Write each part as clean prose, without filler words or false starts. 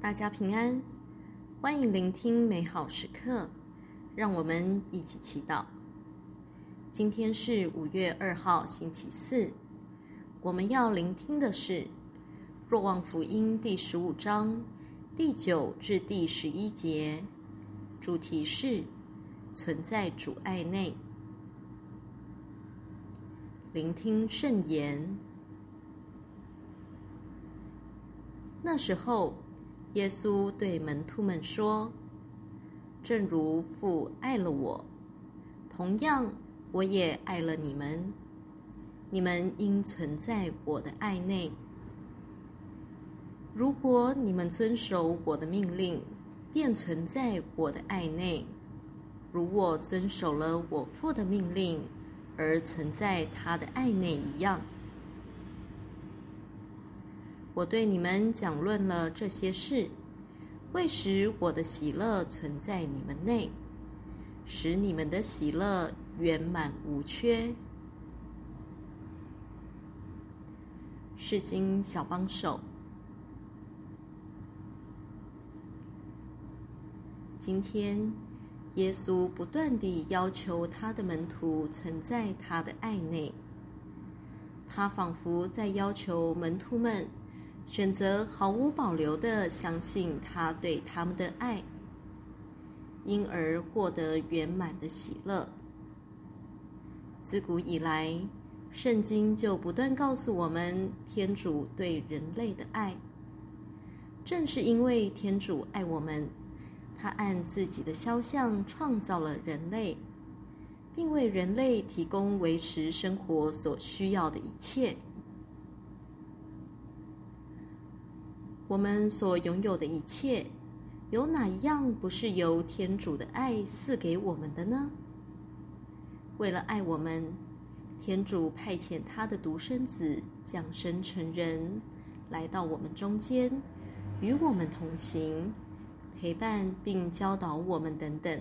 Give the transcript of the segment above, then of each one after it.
大家平安，欢迎聆听美好时刻，让我们一起祈祷。今天是5月2号星期四，我们要聆听的是若望福音第15章第9至第11节，主题是存在主爱内。聆听圣言。那时候，耶稣对门徒们说：正如父爱了我，同样我也爱了你们，你们应存在我的爱内。如果你们遵守我的命令，便存在我的爱内，如我遵守了我父的命令，而存在他的爱内一样。我对你们讲论了这些事，为使我的喜乐存在你们内，使你们的喜乐圆满无缺。释经小帮手。今天，耶稣不断地要求他的门徒存在他的爱内，他仿佛在要求门徒们选择毫无保留地相信他对他们的爱，因而获得圆满的喜乐。自古以来，圣经就不断告诉我们天主对人类的爱。正是因为天主爱我们，他按自己的肖像创造了人类，并为人类提供维持生活所需要的一切。我们所拥有的一切，有哪一样不是由天主的爱赐给我们的呢？为了爱我们，天主派遣他的独生子降生成人，来到我们中间，与我们同行，陪伴并教导我们等等。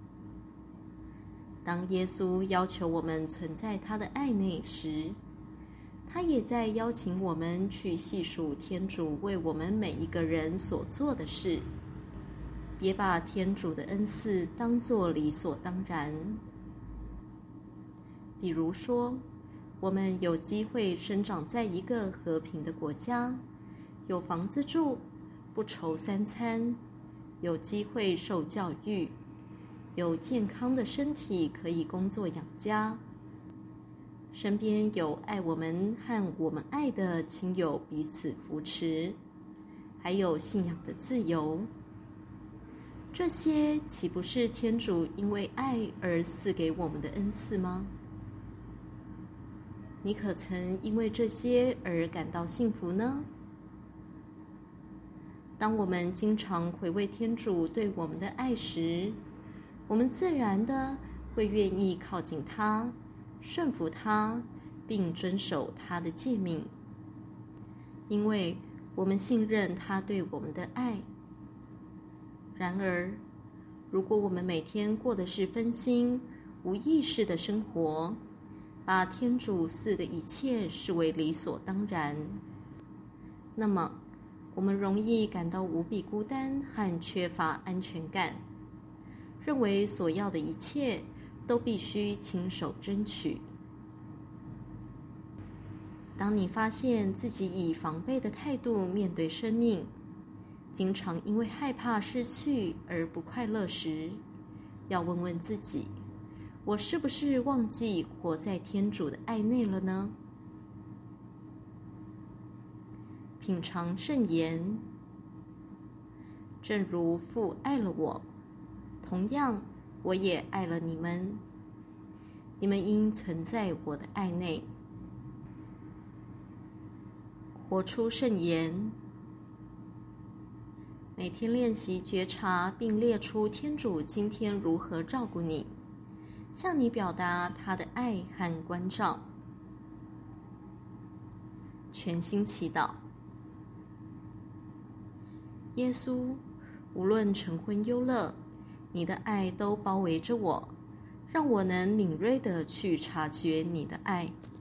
当耶稣要求我们存在他的爱内时，他也在邀请我们去细数天主为我们每一个人所做的事，别把天主的恩赐当作理所当然。比如说，我们有机会生长在一个和平的国家，有房子住，不愁三餐，有机会受教育，有健康的身体可以工作养家，身边有爱我们和我们爱的亲友彼此扶持，还有信仰的自由。这些岂不是天主因为爱而赐给我们的恩赐吗？你可曾因为这些而感到幸福呢？当我们经常回味天主对我们的爱时，我们自然的会愿意靠近他，顺服他，并遵守他的诫命，因为我们信任他对我们的爱。然而，如果我们每天过的是分心、无意识的生活，把天主赐的一切视为理所当然，那么我们容易感到无比孤单和缺乏安全感，认为所要的一切都必须亲手争取。当你发现自己以防备的态度面对生命，经常因为害怕失去而不快乐时，要问问自己，我是不是忘记活在天主的爱内了呢？品尝圣言。正如父爱了我，同样我也爱了你们，你们应存在我的爱内。活出圣言。每天练习觉察并列出天主今天如何照顾你，向你表达他的爱和关照。全心祈祷。耶稣，无论晨昏忧乐，你的爱都包围着我，让我能敏锐地去察觉你的爱。